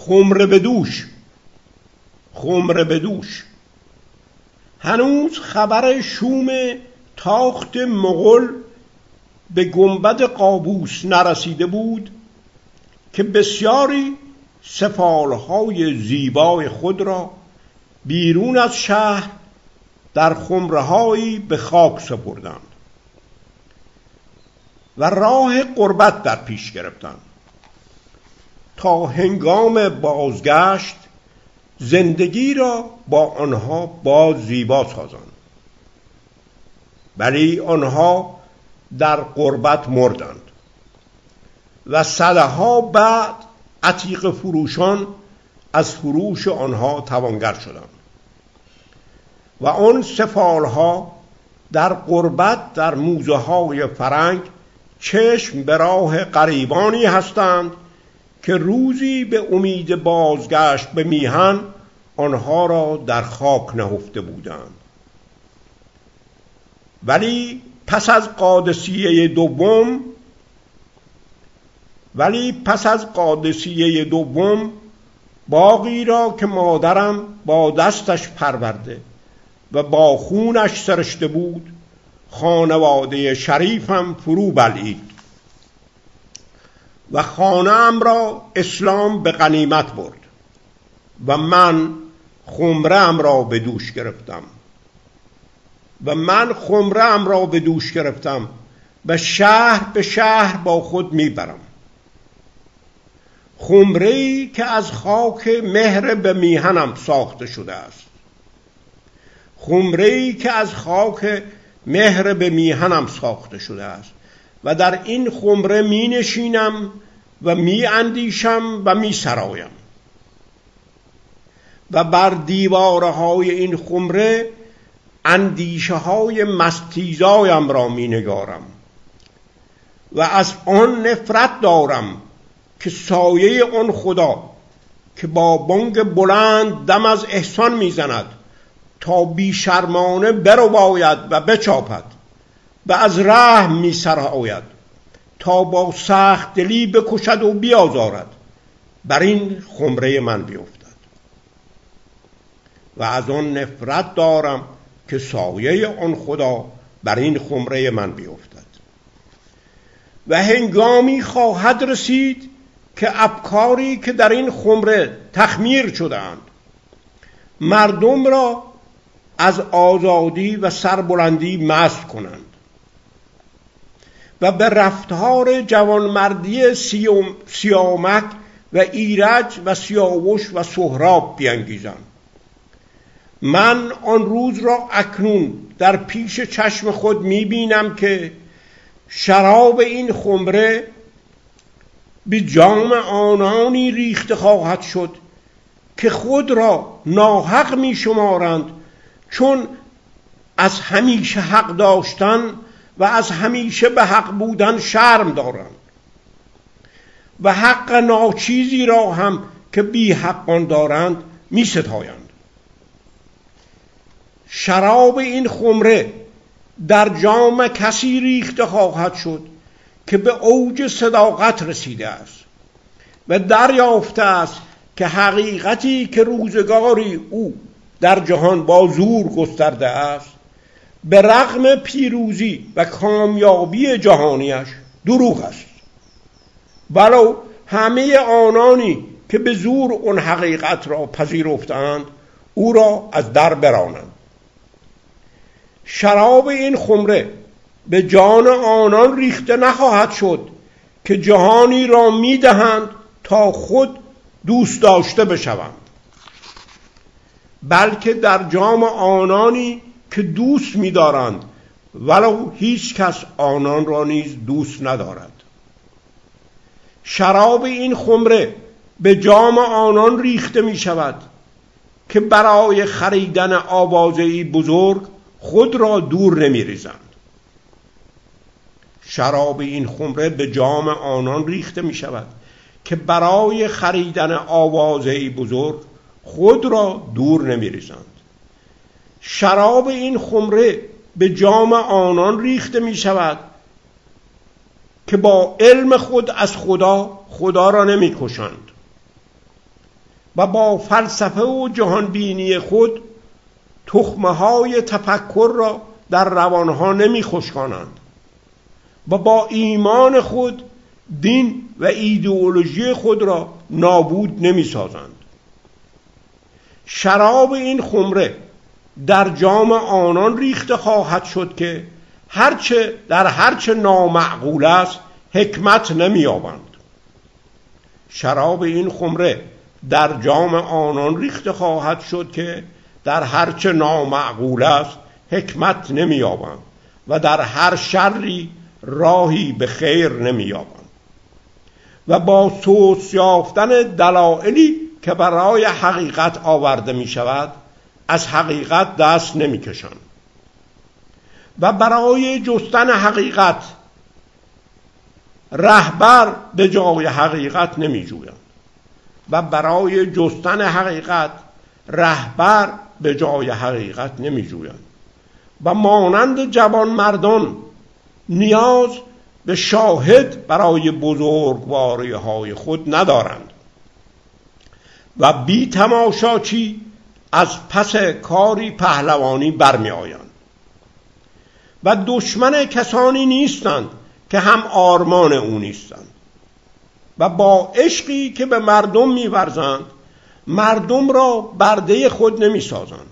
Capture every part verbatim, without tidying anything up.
خمره به دوش، خمره به دوش. هنوز خبر شوم تاخت مغول به گنبد قابوس نرسیده بود که بسیاری سفالهای زیبای خود را بیرون از شهر در خمرهایی به خاک سپردند و راه غربت در پیش گرفتند تا هنگام بازگشت زندگی را با آنها باز زیبا سازند. ولی آنها در غربت مردند و سالها بعد عتیق فروشان از فروش آنها توانگر شدند و آن سفالها در غربت در موزه های فرنگ چشم به راه غریبانی هستند که روزی به امید بازگشت به میهن آنها را در خاک نهفته بودند. ولی پس از قادسیه دوم ولی پس از قادسیه دوم باغی را که مادرم با دستش پرورده و با خونش سرشته بود خانواده شریفم فرو بلعید و خانه‌ام را اسلام به غنیمت برد و من خمره‌ام را به دوش گرفتم و من خمره‌ام را به دوش گرفتم و شهر به شهر با خود میبرم. خمره‌ای که از خاک مهر به میهنم ساخته شده است، خمره‌ای که از خاک مهر به میهنم ساخته شده است و در این خمره می نشینم و می اندیشم و می سرایم و بر دیوارهای این خمره اندیشه های مستیزایم را می نگارم و از آن نفرت دارم که سایه آن خدا که با بانگ بلند دم از احسان می زند تا بیشرمانه برو باید و بچاپد و از رحم می سرآید تا با سخت دلی بکشد و بیازارد، بر این خمره من بیفتد و از آن نفرت دارم که سایه آن خدا بر این خمره من بیفتد. و هنگامی خواهد رسید که افکاری که در این خمره تخمیر شده‌اند مردم را از آزادی و سربلندی مست کنند و به رفتار جوانمردی سیوم، سیامک و ایرج و سیاوش و سهراب بیانگیزند. من آن روز را اکنون در پیش چشم خود میبینم که شراب این خمره به جام آنانی ریخته خواهد شد که خود را ناحق می شمارند، چون از همیشه حق داشتن و از همیشه به حق بودن شرم دارند و حق ناچیزی را هم که بی حقان دارند می ستایند. شراب این خمره در جام کسی ریخته خواهد شد که به اوج صداقت رسیده است و دریافته است که حقیقتی که روزگاری او در جهان با زور گسترده است به رغم پیروزی و کامیابی جهانیش دروغ است، ولو همه آنانی که به زور اون حقیقت را پذیرفتند او را از در برانند. شراب این خمره به جان آنان ریخته نخواهد شد که جهانی را میدهند تا خود دوست داشته بشوند، بلکه در جام آنانی که دوست می‌دارند ولو هیچ کس آنان را نیز دوست ندارد. شراب این خمره به جام آنان ریخته می شود که برای خریدن آوازه‌ای بزرگ خود را دور نمی ریزند. شراب این خمره به جام آنان ریخته می شود که برای خریدن آوازه‌ای بزرگ خود را دور نمی ریزند. شراب این خمره به جام آنان ریخته می شود که با علم خود از خدا خدا را نمی کشند و با فلسفه و جهانبینی خود تخمه های تفکر را در روانها نمی خشکانند و با ایمان خود دین و ایدئولوژی خود را نابود نمی سازند. شراب این خمره در جام آنان ریخته خواهد شد که هرچه در هرچه نامعقول است حکمت نمی یابند. شراب این خمره در جام آنان ریخته خواهد شد که در هرچه نامعقول است حکمت نمی یابند و در هر شری راهی به خیر نمی یابند و با سوس یافتن دلایلی که برای حقیقت آورده می شود از حقیقت دست نمی کشند و برای جستن حقیقت رهبر به جای حقیقت نمی جویند و برای جستن حقیقت رهبر به جای حقیقت نمی جویند و مانند جوان مردان نیاز به شاهد برای بزرگواری های خود ندارند و بی تماشاچی از پس کاری پهلوانی برمی آیند و دشمن کسانی نیستند که هم آرمان او نیستند و با عشقی که به مردم می ورزند مردم را برده خود نمی سازند.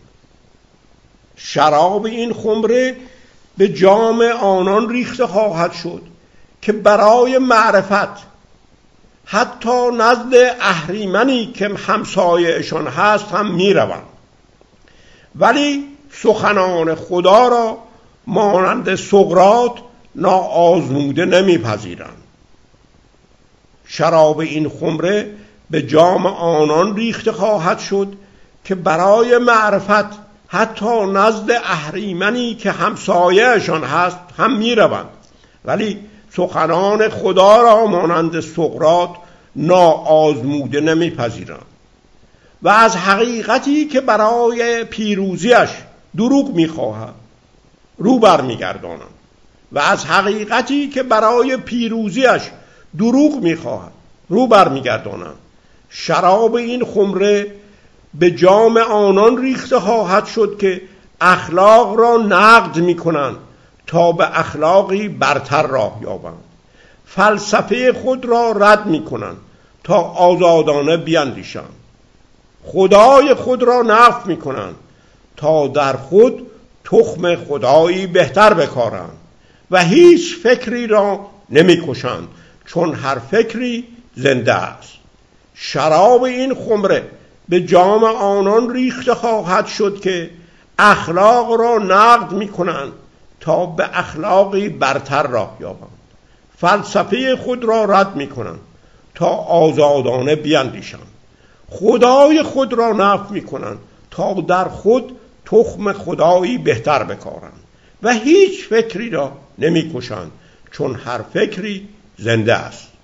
شراب این خمره به جام آنان ریخته خواهد شد که برای معرفت حتی نزد اهریمنی که همسایه‌شان هست هم می روند ولی سخنان خدا را مانند سقراط ناآزموده نمی پذیرند. شراب این خمره به جام آنان ریخته خواهد شد که برای معرفت حتی نزد اهریمنی که همسایه‌شان هست هم می روند ولی سخنان خدا را مانند سقراط ناآزموده نمی پذیرند و از حقیقتی که برای پیروزیش دروغ می خواهد رو بر می گردانند و از حقیقتی که برای پیروزیش دروغ می خواهد رو بر می گردانند. شراب این خمره به جام آنان ریخته خواهد شد که اخلاق را نقد می کنند تا به اخلاقی برتر راه یابند، فلسفه خود را رد می کنند تا آزادانه بیندیشند، خدای خود را نفی می کنند تا در خود تخم خدایی بهتر بکارند و هیچ فکری را نمی کشند چون هر فکری زنده است. شراب این خمره به جام آنان ریخته خواهد شد که اخلاق را نقد می کنند تا به اخلاقی برتر راه یابند، فلسفه خود را رد می کنند تا آزادانه بیندیشند، خدای خود را نفی می کنند تا در خود تخم خدایی بهتر بکارند و هیچ فکری را نمی کشند چون هر فکری زنده است.